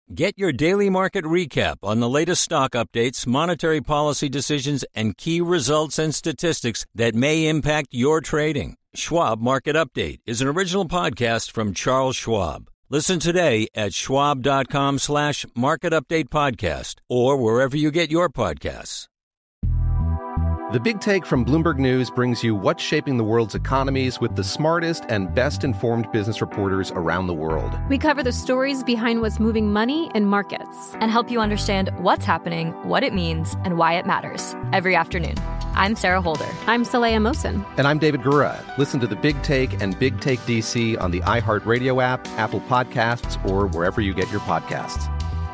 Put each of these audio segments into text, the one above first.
Get your daily market recap on the latest stock updates, monetary policy decisions, and key results and statistics that may impact your trading. Schwab Market Update is an original podcast from Charles Schwab. Listen today at schwab.com/market update podcast or wherever you get your podcasts. The Big Take from Bloomberg News brings you what's shaping the world's economies with the smartest and best-informed business reporters around the world. We cover the stories behind what's moving money and markets. And help you understand what's happening, what it means, and why it matters every afternoon. I'm Sarah Holder. I'm Saleha Mohsin. And I'm David Gura. Listen to The Big Take and Big Take DC on the iHeartRadio app, Apple Podcasts, or wherever you get your podcasts.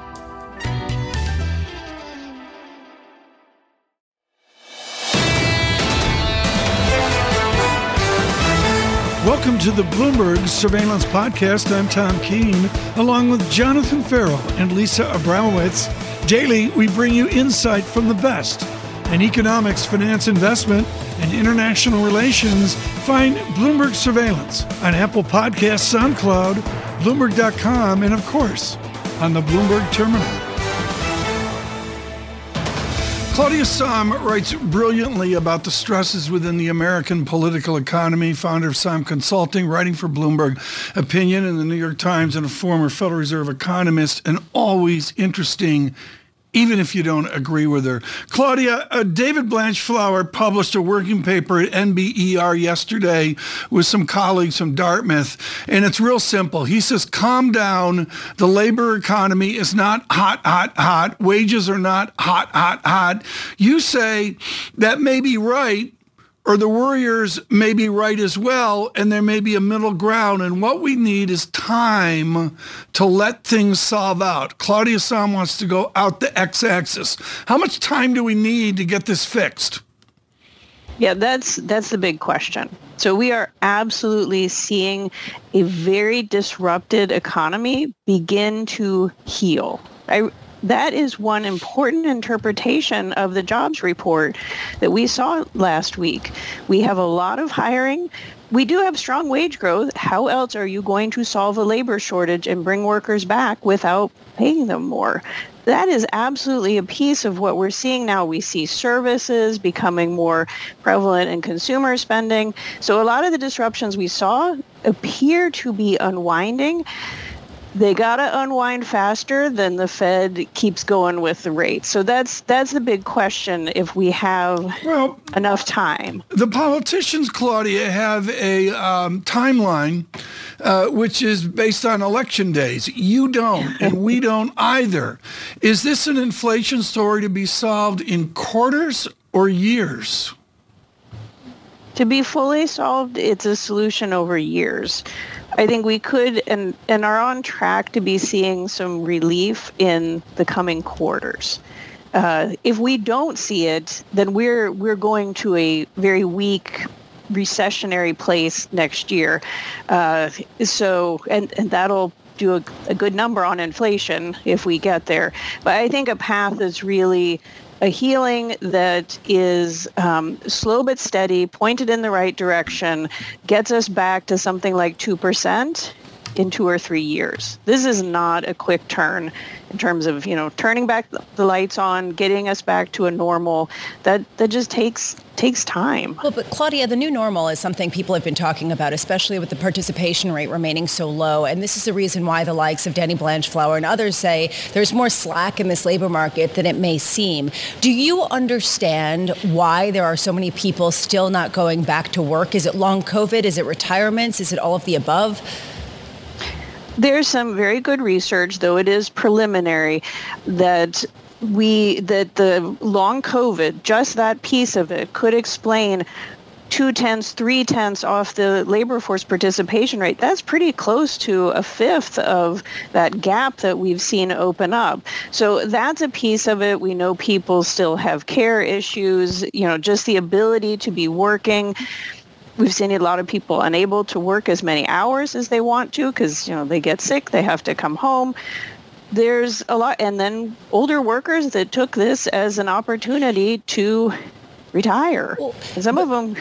Welcome to the Bloomberg Surveillance Podcast. I'm Tom Keene, along with Jonathan Farrell and Lisa Abramowitz. Daily, we bring you insight from the best in economics, finance, investment, and international relations. Find Bloomberg Surveillance on Apple Podcasts, SoundCloud, Bloomberg.com, and of course, on the Bloomberg Terminal. Claudia Sahm writes brilliantly about the stresses within the American political economy, founder of Sahm Consulting, writing for Bloomberg Opinion in the New York Times, and a former Federal Reserve economist, and always interesting, even if you don't agree with her. Claudia, David Blanchflower published a working paper at NBER yesterday with some colleagues from Dartmouth, and it's real simple. He says, calm down. The labor economy is not hot, hot, hot. Wages are not hot, hot, hot. You say that may be right, or the worriers may be right as well, and there may be a middle ground. And what we need is time to let things solve out. Claudia Sahm wants to go out the x-axis. How much time do we need to get this fixed? Yeah, that's the big question. So we are absolutely seeing a very disrupted economy begin to heal. That is one important interpretation of the jobs report that we saw last week. We have a lot of hiring. We do have strong wage growth. How else are you going to solve a labor shortage and bring workers back without paying them more? That is absolutely a piece of what we're seeing now. We see services becoming more prevalent in consumer spending. So a lot of the disruptions we saw appear to be unwinding. They got to unwind faster than the Fed keeps going with the rate. So that's the big question if we have enough time. The politicians, Claudia, have a timeline which is based on election days. You don't, and we don't either. Is this an inflation story to be solved in quarters or years? To be fully solved, it's a solution over years. I think we could and are on track to be seeing some relief in the coming quarters. If we don't see it, then we're going to a very weak recessionary place next year. So that'll do a good number on inflation if we get there. But I think a path that's really a healing that is slow but steady, pointed in the right direction, gets us back to something like 2% in 2 or 3 years. This is not a quick turn in terms of, turning back the lights on, getting us back to a normal. That just takes time. Well, but Claudia, the new normal is something people have been talking about, especially with the participation rate remaining so low. And this is the reason why the likes of Denny Blanchflower and others say there's more slack in this labor market than it may seem. Do you understand why there are so many people still not going back to work? Is it long COVID? Is it retirements? Is it all of the above? There's some very good research, though it is preliminary, that the long COVID, just that piece of it, could explain 0.2, 0.3 off the labor force participation rate. That's pretty close to a fifth of that gap that we've seen open up. So that's a piece of it. We know people still have care issues, just the ability to be working. We've seen a lot of people unable to work as many hours as they want to because, they get sick, they have to come home. There's a lot, and then older workers that took this as an opportunity to retire. Some of them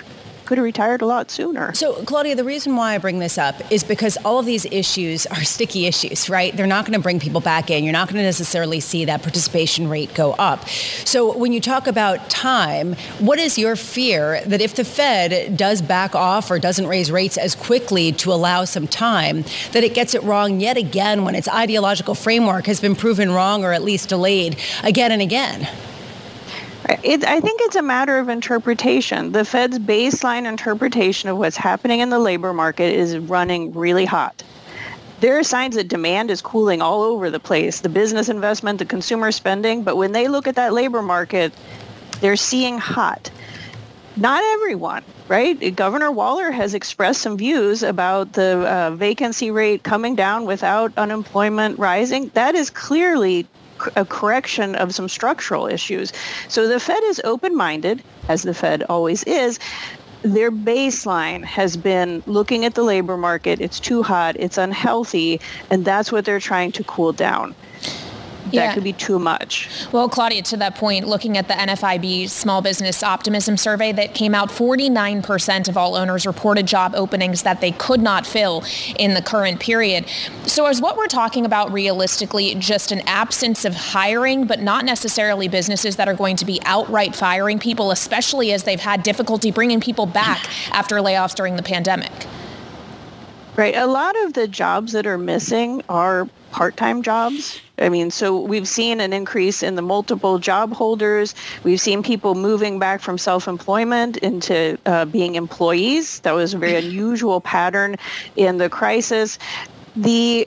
could have retired a lot sooner. So, Claudia, the reason why I bring this up is because all of these issues are sticky issues, right? They're not going to bring people back in. You're not going to necessarily see that participation rate go up. So when you talk about time, what is your fear that if the Fed does back off or doesn't raise rates as quickly to allow some time, that it gets it wrong yet again when its ideological framework has been proven wrong or at least delayed again and again? I think it's a matter of interpretation. The Fed's baseline interpretation of what's happening in the labor market is running really hot. There are signs that demand is cooling all over the place, the business investment, the consumer spending, but when they look at that labor market, they're seeing hot. Not everyone, right? Governor Waller has expressed some views about the vacancy rate coming down without unemployment rising. That is clearly a correction of some structural issues. So the Fed is open-minded, as the Fed always is. Their baseline has been looking at the labor market. It's too hot, it's unhealthy, and that's what they're trying to cool down. That could be too much. Well, Claudia, to that point, looking at the NFIB Small Business Optimism Survey that came out, 49% of all owners reported job openings that they could not fill in the current period. So is what we're talking about realistically just an absence of hiring, but not necessarily businesses that are going to be outright firing people, especially as they've had difficulty bringing people back after layoffs during the pandemic? Right. A lot of the jobs that are missing are part-time jobs. I mean, so we've seen an increase in the multiple job holders. We've seen people moving back from self-employment into being employees. That was a very unusual pattern in the crisis. The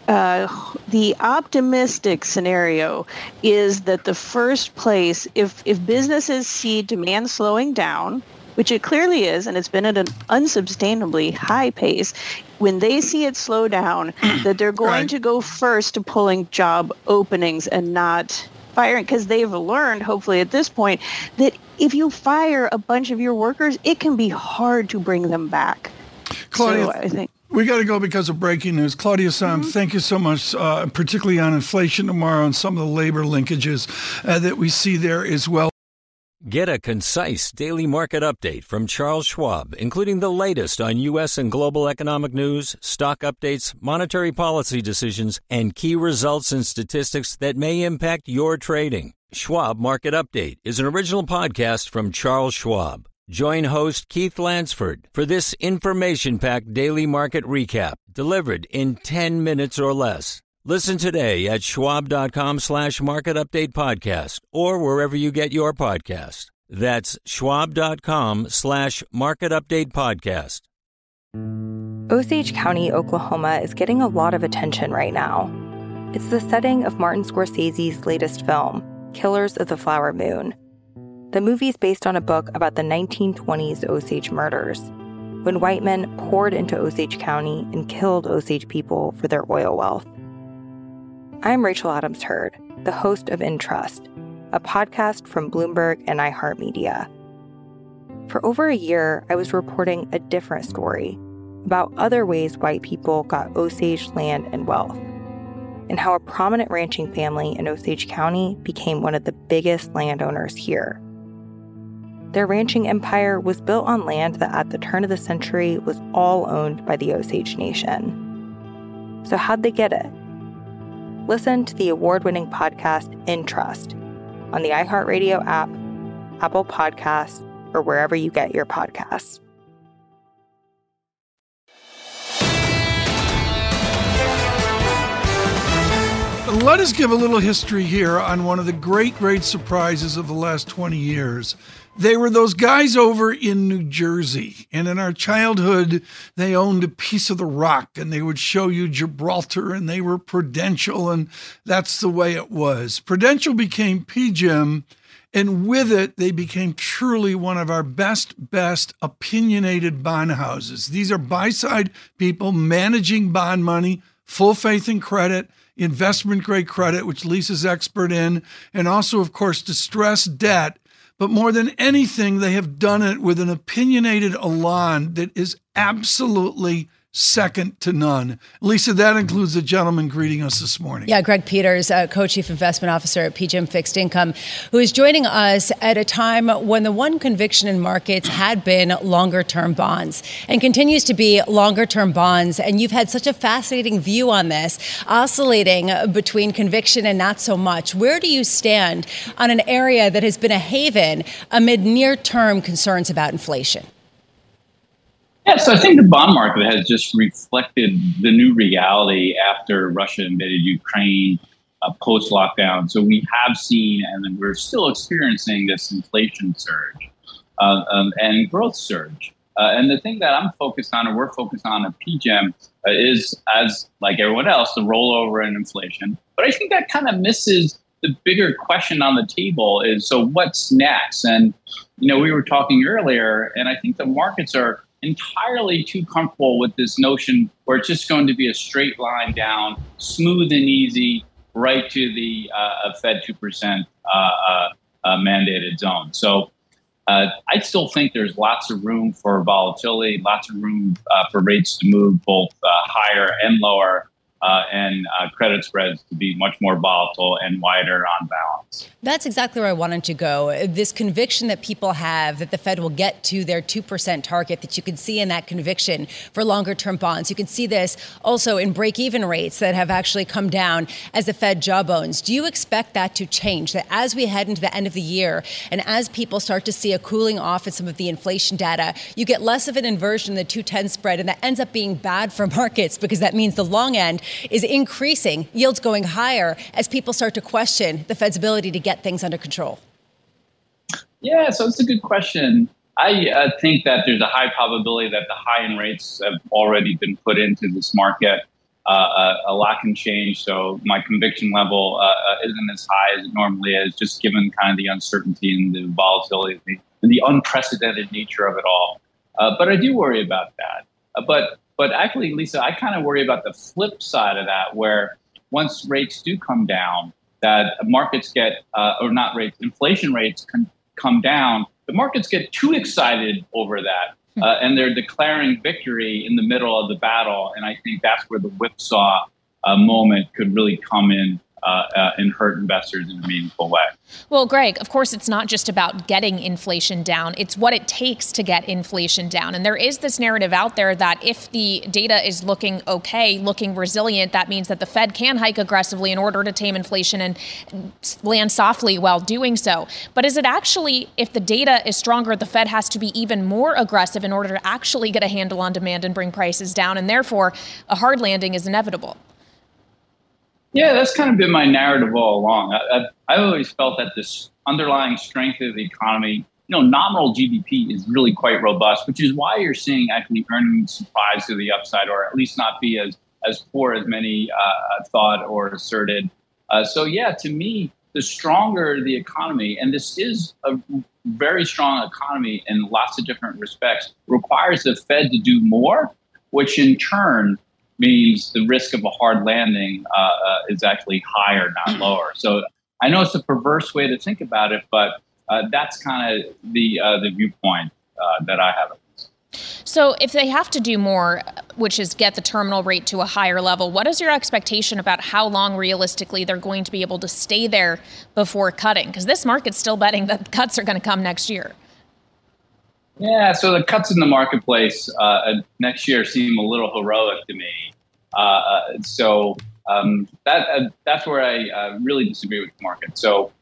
optimistic scenario is that the first place, if businesses see demand slowing down, which it clearly is, and it's been at an unsustainably high pace, when they see it slow down, that they're going to go first to pulling job openings and not firing, because they've learned, hopefully at this point, that if you fire a bunch of your workers, it can be hard to bring them back. Claudia, so I think we got to go because of breaking news. Claudia Sahm, thank you so much, particularly on inflation tomorrow and some of the labor linkages that we see there as well. Get a concise daily market update from Charles Schwab, including the latest on U.S. and global economic news, stock updates, monetary policy decisions, and key results and statistics that may impact your trading. Schwab Market Update is an original podcast from Charles Schwab. Join host Keith Lansford for this information-packed daily market recap delivered in 10 minutes or less. Listen today at schwab.com/market update podcast or wherever you get your podcast. That's schwab.com/market update podcast. Osage County, Oklahoma is getting a lot of attention right now. It's the setting of Martin Scorsese's latest film, Killers of the Flower Moon. The movie's based on a book about the 1920s Osage murders, when white men poured into Osage County and killed Osage people for their oil wealth. I'm Rachel Adams Heard, the host of In Trust, a podcast from Bloomberg and iHeartMedia. For over a year, I was reporting a different story about other ways white people got Osage land and wealth, and how a prominent ranching family in Osage County became one of the biggest landowners here. Their ranching empire was built on land that at the turn of the century was all owned by the Osage Nation. So how'd they get it? Listen to the award-winning podcast In Trust on the iHeartRadio app, Apple Podcasts, or wherever you get your podcasts. Let us give a little history here on one of the great surprises of the last 20 years. They were those guys over in New Jersey, and in our childhood, they owned a piece of the rock, and they would show you Gibraltar, and they were Prudential, and that's the way it was. Prudential became PGIM, and with it, they became truly one of our best opinionated bond houses. These are buy-side people managing bond money, full faith and credit, investment-grade credit, which Lisa's expert in, and also, of course, distressed debt. But more than anything, they have done it with an opinionated elan that is absolutely second to none. Lisa, that includes the gentleman greeting us this morning. Yeah, Greg Peters, Co-Chief Investment Officer at PGIM Fixed Income, who is joining us at a time when the one conviction in markets had been longer-term bonds and continues to be longer-term bonds. And you've had such a fascinating view on this, oscillating between conviction and not so much. Where do you stand on an area that has been a haven amid near-term concerns about inflation? Yeah, so I think the bond market has just reflected the new reality after Russia invaded Ukraine post-lockdown. So we have seen, and then we're still experiencing this inflation surge and growth surge. And the thing that I'm focused on, and we're focused on at PGIM, is, as like everyone else, the rollover in inflation. But I think that kind of misses the bigger question on the table is, so what's next? And, we were talking earlier, and I think the markets are entirely too comfortable with this notion where it's just going to be a straight line down, smooth and easy, right to the Fed 2% mandated zone. So I still think there's lots of room for volatility, lots of room for rates to move both higher and lower, and credit spreads to be much more volatile and wider on balance. That's exactly where I wanted to go. This conviction that people have that the Fed will get to their 2% target, that you can see in that conviction for longer term bonds. You can see this also in break-even rates that have actually come down as the Fed jawbones. Do you expect that to change, that as we head into the end of the year and as people start to see a cooling off in some of the inflation data, you get less of an inversion in the 2-10 spread, and that ends up being bad for markets because that means the long end is increasing, yields going higher as people start to question the Fed's ability to get things under control? Yeah, so it's a good question. I think that there's a high probability that the high-end rates have already been put into this market. A lot can change, so my conviction level isn't as high as it normally is, just given kind of the uncertainty and the volatility and the unprecedented nature of it all. But I do worry about that. But actually, Lisa, I kind of worry about the flip side of that, where once rates do come down, that markets get, or not rates, inflation rates can come down, the markets get too excited over that. And they're declaring victory in the middle of the battle. And I think that's where the whipsaw moment could really come in and hurt investors in a meaningful way. Well, Greg, of course, it's not just about getting inflation down. It's what it takes to get inflation down. And there is this narrative out there that if the data is looking okay, looking resilient, that means that the Fed can hike aggressively in order to tame inflation and land softly while doing so. But is it actually, if the data is stronger, the Fed has to be even more aggressive in order to actually get a handle on demand and bring prices down, and therefore a hard landing is inevitable? Yeah, that's kind of been my narrative all along. I always felt that this underlying strength of the economy, nominal GDP is really quite robust, which is why you're seeing actually earnings surprise to the upside, or at least not be as poor as many thought or asserted. So yeah, to me, the stronger the economy, and this is a very strong economy in lots of different respects, requires the Fed to do more, which in turn means the risk of a hard landing is actually higher, not lower. So I know it's a perverse way to think about it, but that's kind of the viewpoint that I have. So if they have to do more, which is get the terminal rate to a higher level, what is your expectation about how long realistically they're going to be able to stay there before cutting? Because this market's still betting that cuts are going to come next year. Yeah, so the cuts in the marketplace next year seem a little heroic to me. So that's where I really disagree with the market. So,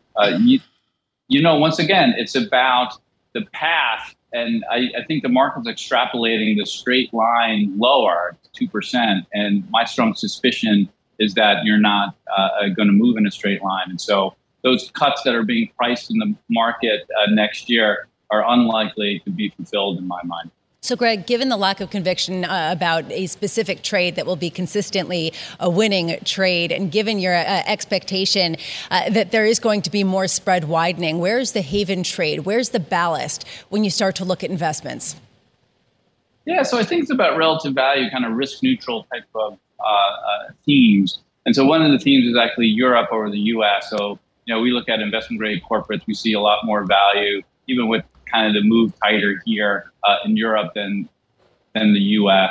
once again, it's about the path. And I think the market's extrapolating the straight line lower, 2%. And my strong suspicion is that you're not going to move in a straight line. And so those cuts that are being priced in the market next year are unlikely to be fulfilled in my mind. So, Greg, given the lack of conviction about a specific trade that will be consistently a winning trade, and given your expectation that there is going to be more spread widening, where's the haven trade? Where's the ballast when you start to look at investments? Yeah, so I think it's about relative value, kind of risk neutral type of themes. And so one of the themes is actually Europe over the U.S. So, we look at investment grade corporates, we see a lot more value, even with kind of the move tighter here in Europe than the U.S.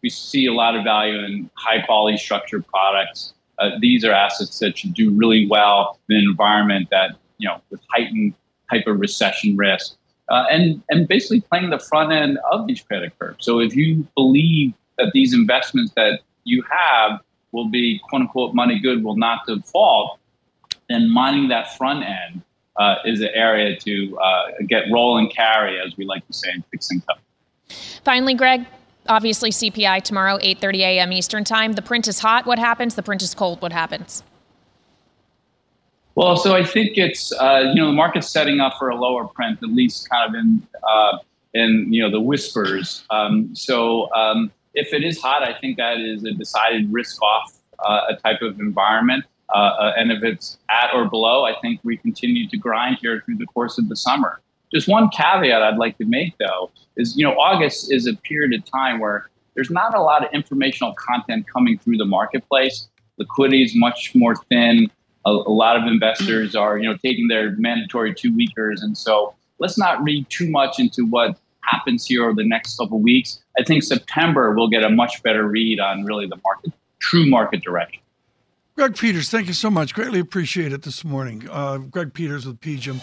We see a lot of value in high quality structured products. These are assets that should do really well in an environment that, with heightened type of recession risk, and basically playing the front end of these credit curves. So if you believe that these investments that you have will be quote unquote money good, will not default, then mining that front end is an area to get roll and carry, as we like to say in fixed income. Finally, Greg, obviously CPI tomorrow, 8:30 a.m. Eastern time. The print is hot. What happens? The print is cold. What happens? Well, so I think it's, the market's setting up for a lower print, at least kind of in the whispers. If it is hot, I think that is a decided risk off a type of environment. And if it's at or below, I think we continue to grind here through the course of the summer. Just one caveat I'd like to make, though, is, August is a period of time where there's not a lot of informational content coming through the marketplace. Liquidity is much more thin. A lot of investors are, taking their mandatory 2-weekers. And so let's not read too much into what happens here over the next couple of weeks. I think September we'll get a much better read on really the market, true market direction. Greg Peters, thank you so much. Greatly appreciate it this morning. Greg Peters with PGIM.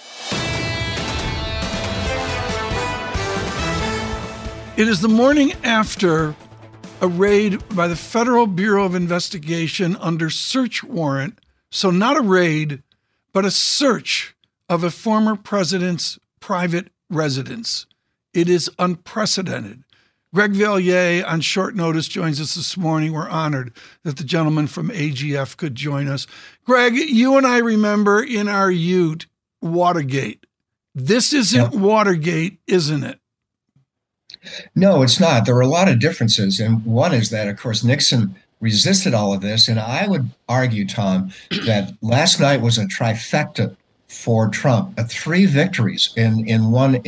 It is the morning after a raid by the Federal Bureau of Investigation under search warrant. So not a raid, but a search of a former president's private residence. It is unprecedented. Greg Valliere, on short notice, joins us this morning. We're honored that the gentleman from AGF could join us. Greg, you and I remember in our youth Watergate. This isn't Watergate, isn't it? No, it's not. There are a lot of differences. And one is that, of course, Nixon resisted all of this. And I would argue, Tom, that last night was a trifecta for Trump, 3 victories in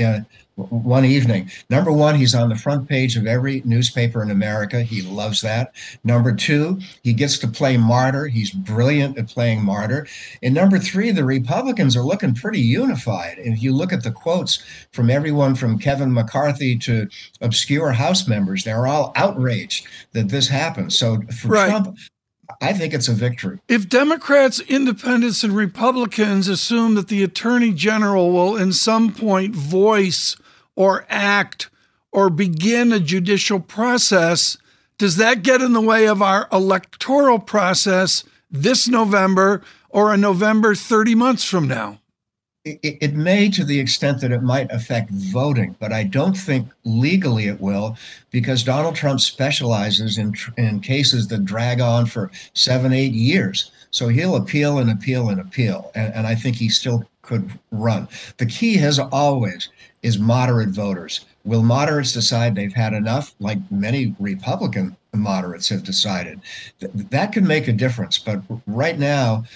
one evening. Number one, he's on the front page of every newspaper in America. He loves that. Number 2, he gets to play martyr. He's brilliant at playing martyr. And number 3, the Republicans are looking pretty unified. And if you look at the quotes from everyone from Kevin McCarthy to obscure House members, they're all outraged that this happened. So for Trump, I think it's a victory. If Democrats, independents, and Republicans assume that the Attorney General will in some point voice or act or begin a judicial process, does that get in the way of our electoral process this November or a November 30 months from now? It may, to the extent that it might affect voting, but I don't think legally it will, because Donald Trump specializes in cases that drag on for 7-8 years. So he'll appeal and appeal and appeal, and I think he still could run. The key, as always, is moderate voters. Will moderates decide they've had enough, like many Republican moderates have decided? That could make a difference. But right now,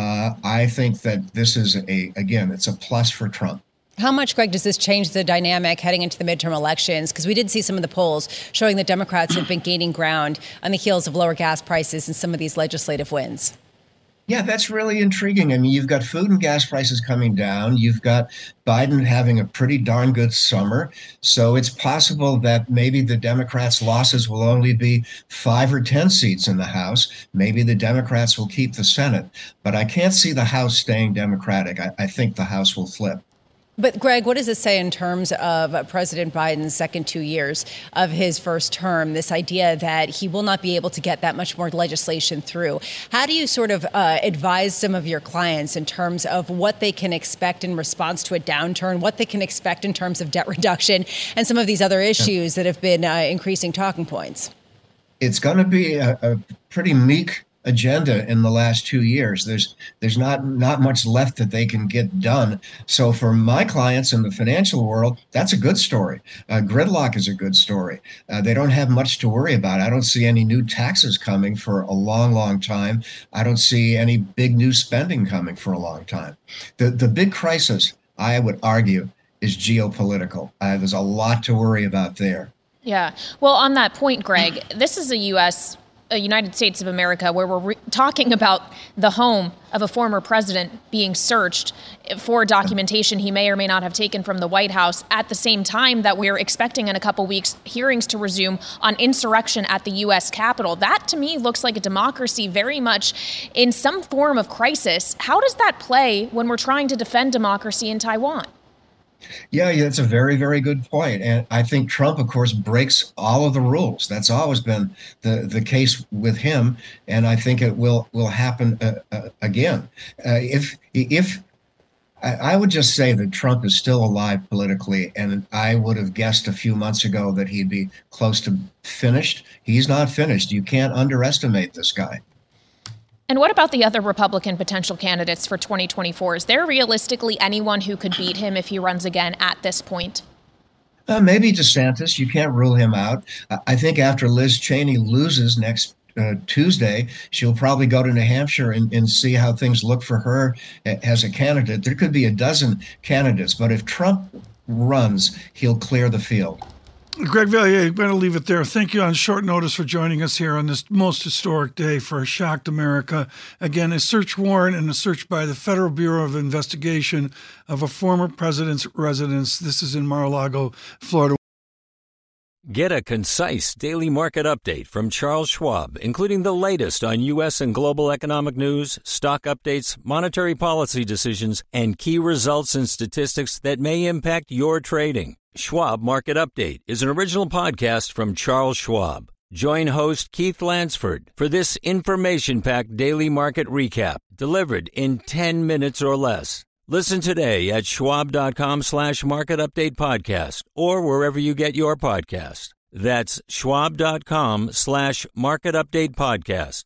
I think that this is it's a plus for Trump. How much, Greg, does this change the dynamic heading into the midterm elections? Because we did see some of the polls showing that Democrats have been gaining ground on the heels of lower gas prices and some of these legislative wins. Yeah, that's really intriguing. I mean, you've got food and gas prices coming down. You've got Biden having a pretty darn good summer. So it's possible that maybe the Democrats' losses will only be 5 or 10 seats in the House. Maybe the Democrats will keep the Senate. But I can't see the House staying Democratic. I think the House will flip. But, Greg, what does it say in terms of President Biden's second 2 years of his first term, this idea that he will not be able to get that much more legislation through? How do you sort of advise some of your clients in terms of what they can expect in response to a downturn, what they can expect in terms of debt reduction, and some of these other issues that have been increasing talking points? It's going to be a pretty meek agenda in the last 2 years. There's not much left that they can get done. So for my clients in the financial world, that's a good story. Gridlock is a good story. They don't have much to worry about. I don't see any new taxes coming for a long, long time. I don't see any big new spending coming for a long time. The big crisis, I would argue, is geopolitical. There's a lot to worry about there. Yeah. Well, on that point, Greg, this is a U.S. United States of America, where we're talking about the home of a former president being searched for documentation he may or may not have taken from the White House, at the same time that we're expecting in a couple weeks hearings to resume on insurrection at the U.S. Capitol. That, to me, looks like a democracy very much in some form of crisis. How does that play when we're trying to defend democracy in Taiwan? Yeah, that's a very, very good point. And I think Trump, of course, breaks all of the rules. That's always been the case with him. And I think it will happen again. If I would just say that Trump is still alive politically, and I would have guessed a few months ago that he'd be close to finished. He's not finished. You can't underestimate this guy. And what about the other Republican potential candidates for 2024? Is there realistically anyone who could beat him if he runs again at this point? Maybe DeSantis. You can't rule him out. I think after Liz Cheney loses next Tuesday, she'll probably go to New Hampshire and see how things look for her as a candidate. There could be a dozen candidates, but if Trump runs, he'll clear the field. Greg Valliere, I'm going to leave it there. Thank you on short notice for joining us here on this most historic day for a shocked America. Again, a search warrant and a search by the Federal Bureau of Investigation of a former president's residence. This is in Mar-a-Lago, Florida. Get a concise daily market update from Charles Schwab, including the latest on U.S. and global economic news, stock updates, monetary policy decisions, and key results and statistics that may impact your trading. Schwab Market Update is an original podcast from Charles Schwab. Join host Keith Lansford for this information-packed daily market recap delivered in 10 minutes or less. Listen today at schwab.com/market update podcast or wherever you get your podcast. That's schwab.com/market update podcast.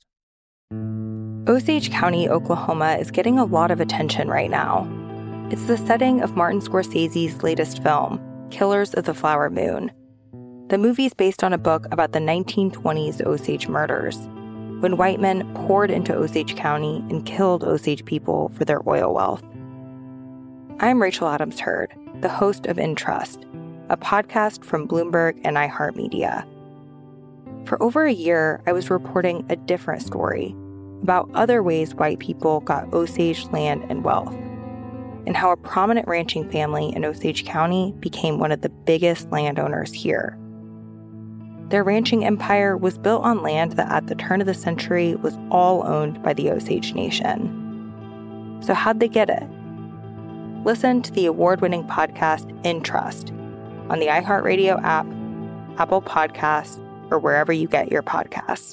Osage County, Oklahoma is getting a lot of attention right now. It's the setting of Martin Scorsese's latest film, Killers of the Flower Moon. The movie's based on a book about the 1920s Osage murders, when white men poured into Osage County and killed Osage people for their oil wealth. I'm Rachel Adams Heard, the host of In Trust, a podcast from Bloomberg and iHeartMedia. For over a year, I was reporting a different story about other ways white people got Osage land and wealth, and how a prominent ranching family in Osage County became one of the biggest landowners here. Their ranching empire was built on land that at the turn of the century was all owned by the Osage Nation. So how'd they get it? Listen to the award-winning podcast In Trust on the iHeartRadio app, Apple Podcasts, or wherever you get your podcasts.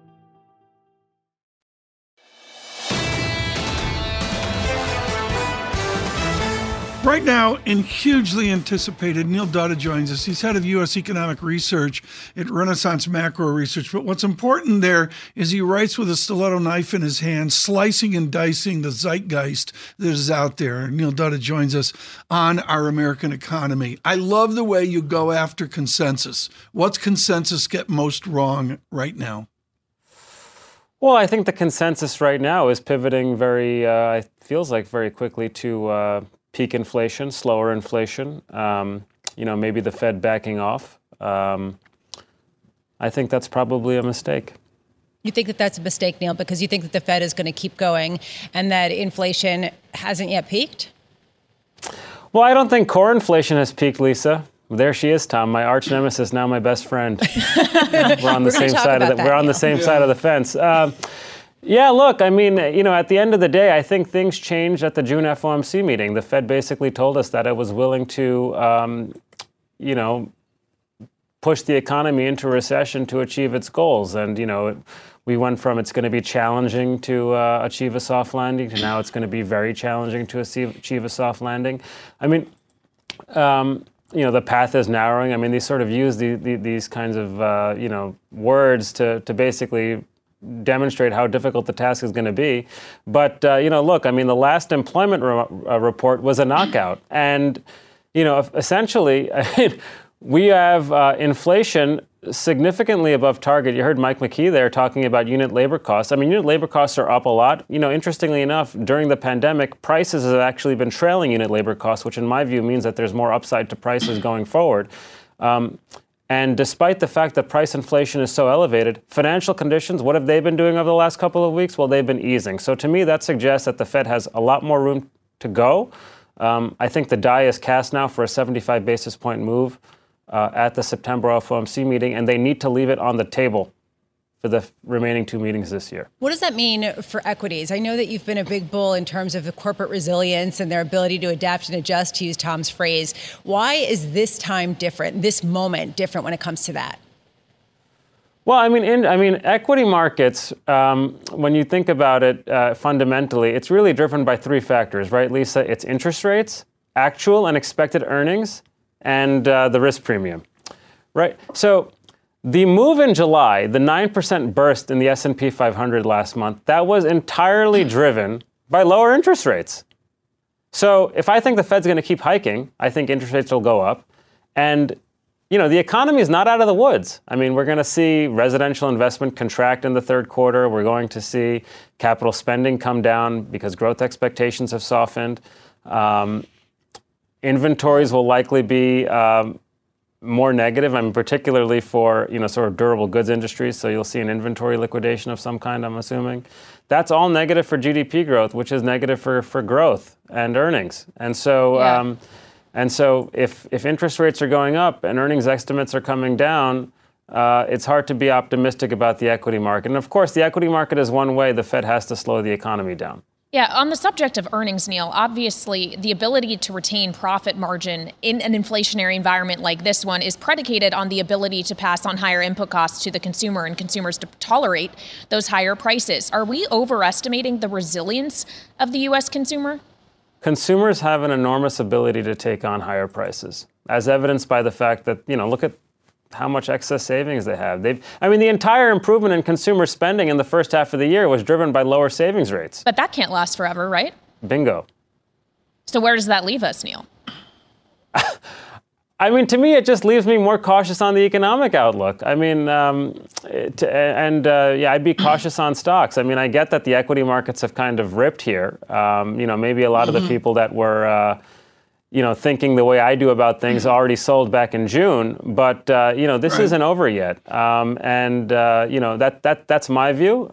Right now, and hugely anticipated, Neil Dutta joins us. He's head of U.S. economic research at Renaissance Macro Research. But what's important there is he writes with a stiletto knife in his hand, slicing and dicing the zeitgeist that is out there. Neil Dutta joins us on Our American Economy. I love the way you go after consensus. What's consensus get most wrong right now? Well, I think the consensus right now is pivoting feels like very quickly to peak inflation, slower inflation, maybe the Fed backing off. I think that's probably a mistake. You think that that's a mistake, Neil, because you think that the Fed is going to keep going and that inflation hasn't yet peaked? Well, I don't think core inflation has peaked, Lisa. There she is, Tom, my arch nemesis, now my best friend. We're on the same side of the fence. Yeah, look, I mean, at the end of the day, I think things changed at the June FOMC meeting. The Fed basically told us that it was willing to, push the economy into recession to achieve its goals. And, we went from it's going to be challenging to achieve a soft landing to now it's going to be very challenging to achieve a soft landing. I mean, the path is narrowing. I mean, they sort of use these kinds of, words to basically demonstrate how difficult the task is going to be. But, look, I mean, the last employment report was a knockout. And, essentially, we have inflation significantly above target. You heard Mike McKee there talking about unit labor costs. I mean, unit labor costs are up a lot. Interestingly enough, during the pandemic, prices have actually been trailing unit labor costs, which in my view means that there's more upside to prices going forward. And despite the fact that price inflation is so elevated, financial conditions, what have they been doing over the last couple of weeks? Well, they've been easing. So to me, that suggests that the Fed has a lot more room to go. I think the die is cast now for a 75 basis point move at the September FOMC meeting, and they need to leave it on the table for the remaining 2 meetings this year. What does that mean for equities? I know that you've been a big bull in terms of the corporate resilience and their ability to adapt and adjust, to use Tom's phrase. Why is this time different, this moment different when it comes to that? Well, I mean, equity markets, when you think about it fundamentally, it's really driven by 3 factors, right, Lisa? It's interest rates, actual and expected earnings, and the risk premium, right? So the move in July, the 9% burst in the S&P 500 last month, that was entirely driven by lower interest rates. So if I think the Fed's going to keep hiking, I think interest rates will go up. And, you know, the economy is not out of the woods. I mean, we're going to see residential investment contract in the third quarter. We're going to see capital spending come down because growth expectations have softened. Inventories will likely be more negative, I mean, particularly for, you know, sort of durable goods industries. So you'll see an inventory liquidation of some kind, I'm assuming. That's all negative for GDP growth, which is negative for growth and earnings. And so, if interest rates are going up and earnings estimates are coming down, it's hard to be optimistic about the equity market. And of course, the equity market is one way the Fed has to slow the economy down. Yeah, on the subject of earnings, Neil, obviously the ability to retain profit margin in an inflationary environment like this one is predicated on the ability to pass on higher input costs to the consumer and consumers to tolerate those higher prices. Are we overestimating the resilience of the U.S. consumer? Consumers have an enormous ability to take on higher prices, as evidenced by the fact that, you know, look at how much excess savings they have. The entire improvement in consumer spending in the first half of the year was driven by lower savings rates. But that can't last forever, right? Bingo. So where does that leave us, Neil? I mean, to me, it just leaves me more cautious on the economic outlook. I mean, I'd be cautious on stocks. I mean, I get that the equity markets have kind of ripped here. Maybe a lot of the people that were thinking the way I do about things already sold back in June, but this isn't over yet, that's my view.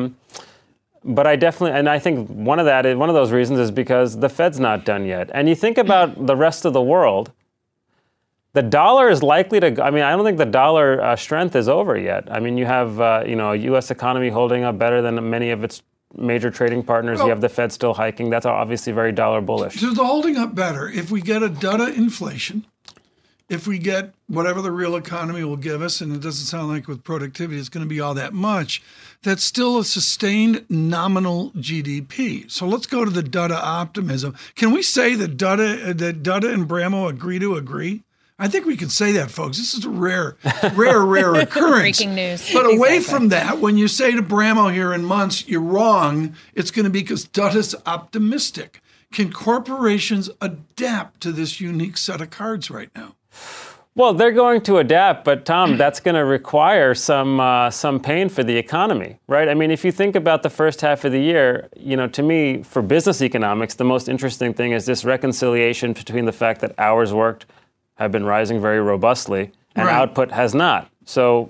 But I think one of those reasons is because the Fed's not done yet. And you think about the rest of the world, the dollar is likely to. I mean, I don't think the dollar strength is over yet. I mean, you have a U.S. economy holding up better than many of its major trading partners. You have the Fed still hiking. That's obviously very dollar bullish. So the holding up better. If we get a data inflation, if we get whatever the real economy will give us, and it doesn't sound like with productivity it's going to be all that much, that's still a sustained nominal GDP. So let's go to the Dutta optimism. Can we say that Dutta and Bramo agree? I think we can say that, folks. This is a rare occurrence. Breaking news. But away from that, when you say to Bramo here in months, you're wrong, it's going to be because Dutta's optimistic. Can corporations adapt to this unique set of cards right now? Well, they're going to adapt, but Tom, that's going to require some pain for the economy, right? I mean, if you think about the first half of the year, to me, for business economics, the most interesting thing is this reconciliation between the fact that hours worked have been rising very robustly, and output has not. So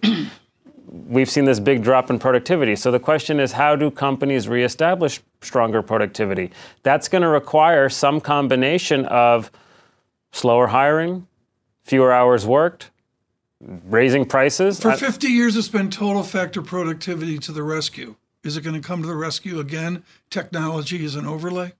we've seen this big drop in productivity. So the question is, how do companies reestablish stronger productivity? That's going to require some combination of slower hiring, fewer hours worked, raising prices. For 50 years, it's been total factor productivity to the rescue. Is it going to come to the rescue again? Technology is an overlay?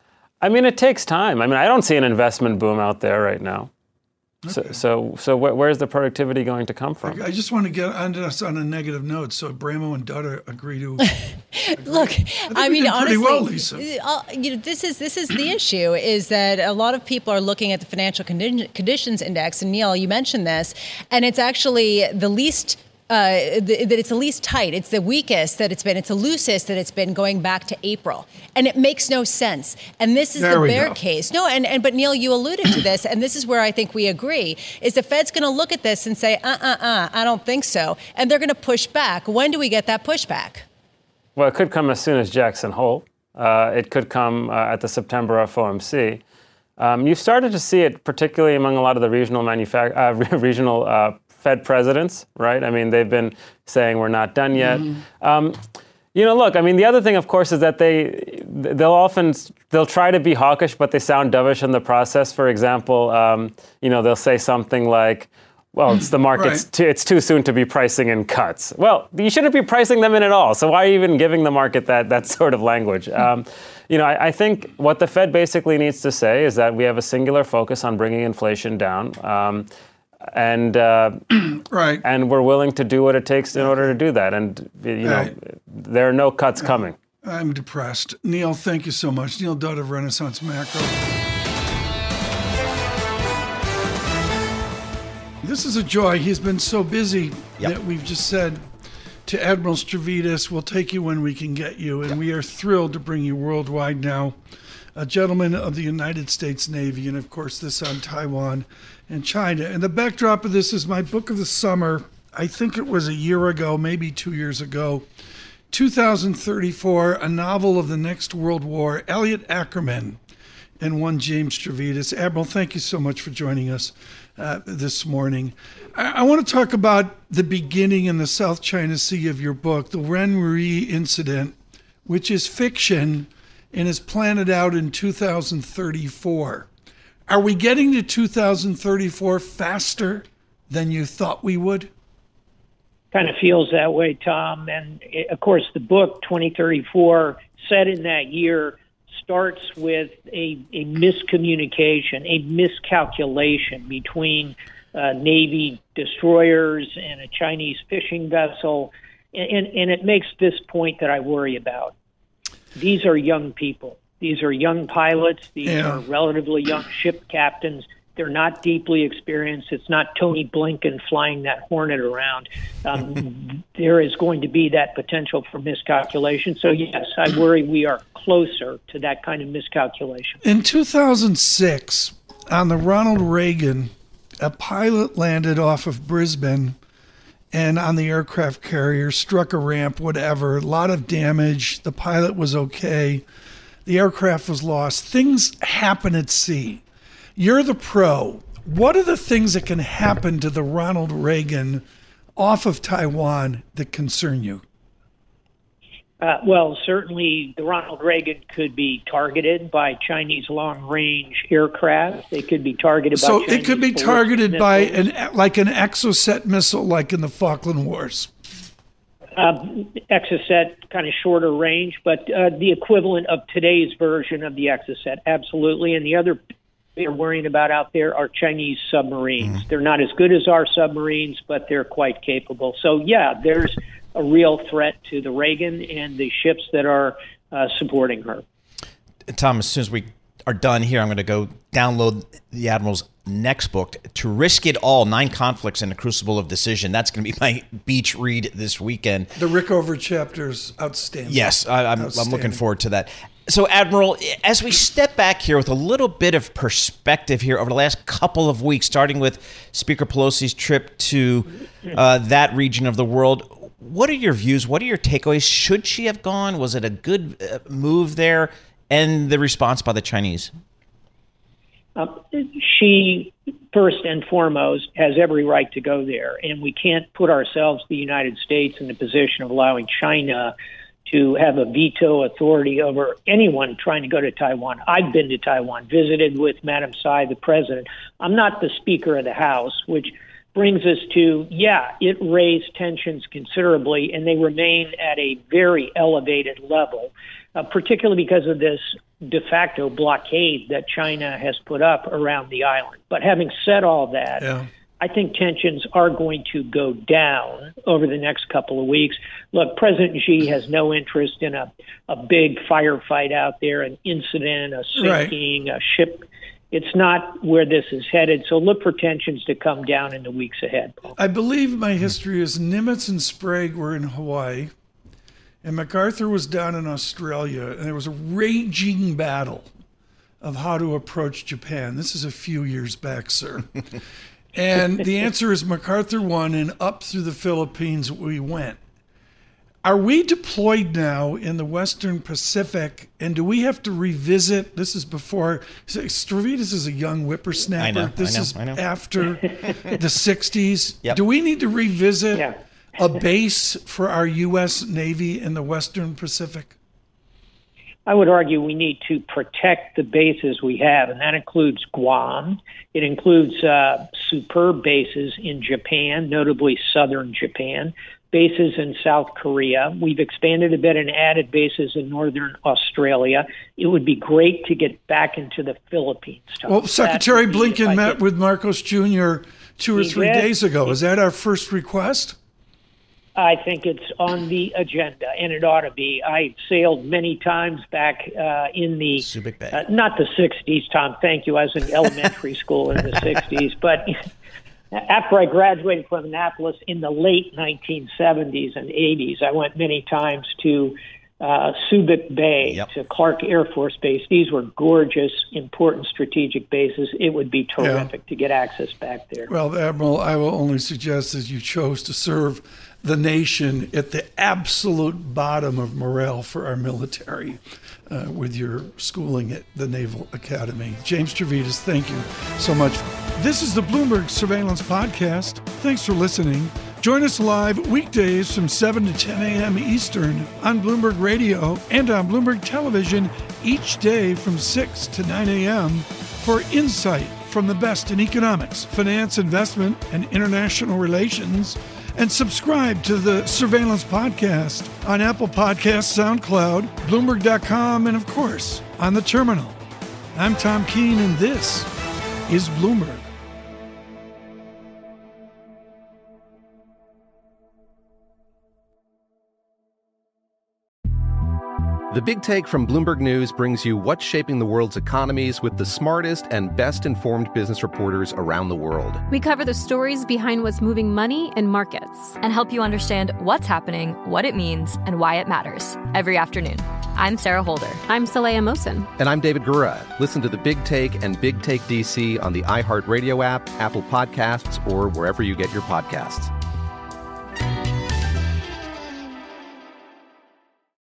I mean, it takes time. I mean, I don't see an investment boom out there right now. Okay. So where's the productivity going to come from? I just want to get on a negative note. So Bramo and Dutta agree to. Look, I mean, honestly, well, Lisa. This is the issue: is that a lot of people are looking at the financial conditions index, and Neil, you mentioned this, and it's actually the least. That it's the least tight, it's the weakest that it's been, it's the loosest that it's been going back to April. And it makes no sense. And this is the bear case. No, but Neil, you alluded to this, and this is where I think we agree, is the Fed's going to look at this and say, I don't think so. And they're going to push back. When do we get that pushback? Well, it could come as soon as Jackson Hole. It could come at the September FOMC. You've started to see it, particularly among a lot of the regional Fed presidents, right? I mean, they've been saying we're not done yet. Look, I mean, the other thing, of course, is that they'll try to be hawkish, but they sound dovish in the process. For example, they'll say something like, well, it's the market's it's too soon to be pricing in cuts. Well, you shouldn't be pricing them in at all. So why are you even giving the market that sort of language? I think what the Fed basically needs to say is that we have a singular focus on bringing inflation down. And we're willing to do what it takes in order to do that. And, there are no cuts coming. I'm depressed. Neil, thank you so much. Neil Dudd of Renaissance Macro. This is a joy. He's been so busy that we've just said to Admiral Stavridis, we'll take you when we can get you. And we are thrilled to bring you worldwide now. A gentleman of the United States Navy, and of course this on Taiwan and China. And the backdrop of this is my book of the summer. I think it was a year ago, maybe 2 years ago. 2034, a novel of the next world war, Elliot Ackerman and one James Stavridis. Admiral, thank you so much for joining us this morning. I want to talk about the beginning in the South China Sea of your book, the Renri incident, which is fiction and is planned out in 2034. Are we getting to 2034 faster than you thought we would? Kind of feels that way, Tom. And of course, the book 2034, set in that year, starts with a miscommunication, a miscalculation between Navy destroyers and a Chinese fishing vessel. And it makes this point that I worry about. These are young people. These are young pilots. These are relatively young ship captains. They're not deeply experienced. It's not Tony Blinken flying that Hornet around. There is going to be that potential for miscalculation. So, yes, I worry we are closer to that kind of miscalculation. In 2006, on the Ronald Reagan, a pilot landed off of Brisbane and on the aircraft carrier, struck a ramp, whatever, a lot of damage. The pilot was okay. The aircraft was lost. Things happen at sea. You're the pro. What are the things that can happen to the Ronald Reagan off of Taiwan that concern you? Well, certainly the Ronald Reagan could be targeted by Chinese long-range aircraft. They could be targeted by Chinese it could be targeted by an Exocet missile like in the Falkland Wars. Exocet, kind of shorter range, but the equivalent of today's version of the Exocet, absolutely. And the other they're worrying about out there are Chinese submarines. They're not as good as our submarines, but they're quite capable. So, yeah, there's a real threat to the Reagan and the ships that are supporting her. Tom, as soon as we are done here, I'm going to go download the Admiral's next book, To Risk It All, 9 Conflicts in the Crucible of Decision. That's going to be my beach read this weekend. The Rickover chapter's outstanding. Yes, I'm looking forward to that. So, Admiral, as we step back here with a little bit of perspective here over the last couple of weeks, starting with Speaker Pelosi's trip to that region of the world, what are your views? What are your takeaways? Should she have gone? Was it a good move there? And the response by the Chinese? She, first and foremost, has every right to go there. And we can't put ourselves, the United States, in the position of allowing China to have a veto authority over anyone trying to go to Taiwan. I've been to Taiwan, visited with Madam Tsai, the president. I'm not the Speaker of the House, which brings us to, it raised tensions considerably, and they remain at a very elevated level, particularly because of this de facto blockade that China has put up around the island. But having said all that, I think tensions are going to go down over the next couple of weeks. Look, President Xi has no interest in a big firefight out there, an incident, a sinking, a ship. It's not where this is headed. So look for tensions to come down in the weeks ahead. I believe my history is Nimitz and Sprague were in Hawaii, and MacArthur was down in Australia, and there was a raging battle of how to approach Japan. This is a few years back, sir. And the answer is MacArthur won, and up through the Philippines we went. Are we deployed now in the Western Pacific, and do we have to revisit? This is before Stavridis is a young whippersnapper. This is after the 60s. Yep. Do we need to revisit a base for our U.S. Navy in the Western Pacific? I would argue we need to protect the bases we have, and that includes Guam. It includes superb bases in Japan, notably southern Japan, bases in South Korea. We've expanded a bit and added bases in northern Australia. It would be great to get back into the Philippines. Tom. Well, Secretary Blinken met with Marcos Jr. 2 or 3 days ago. Is that our first request? I think it's on the agenda, and it ought to be. I sailed many times back in the, Subic Bay. Not the 60s, Tom, thank you. I was in elementary school in the 60s. But after I graduated from Annapolis in the late 1970s and 80s, I went many times to Subic Bay, to Clark Air Force Base. These were gorgeous, important strategic bases. It would be terrific to get access back there. Well, Admiral, I will only suggest that you chose to serve the nation at the absolute bottom of morale for our military with your schooling at the Naval Academy. James Stavridis, thank you so much. This is the Bloomberg Surveillance Podcast. Thanks for listening. Join us live weekdays from 7 to 10 a.m. Eastern on Bloomberg Radio and on Bloomberg Television each day from 6 to 9 a.m. for insight from the best in economics, finance, investment, and international relations. And subscribe to the Surveillance Podcast on Apple Podcasts, SoundCloud, Bloomberg.com, and of course, on the terminal. I'm Tom Keene, and this is Bloomberg. The Big Take from Bloomberg News brings you what's shaping the world's economies with the smartest and best-informed business reporters around the world. We cover the stories behind what's moving money and markets. And help you understand what's happening, what it means, and why it matters every afternoon. I'm Sarah Holder. I'm Saleha Mohsin. And I'm David Gura. Listen to The Big Take and Big Take DC on the iHeartRadio app, Apple Podcasts, or wherever you get your podcasts.